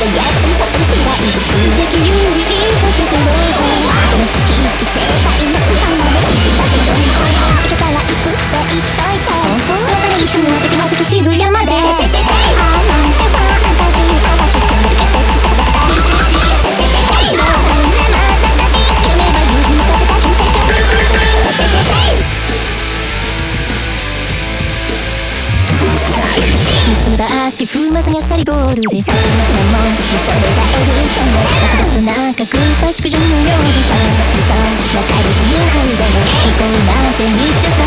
足踏まずにあっさりゴールでそんなもん見それがエリートの高すなんか空間縮小のようでさわかるに入れば行こうなんて日常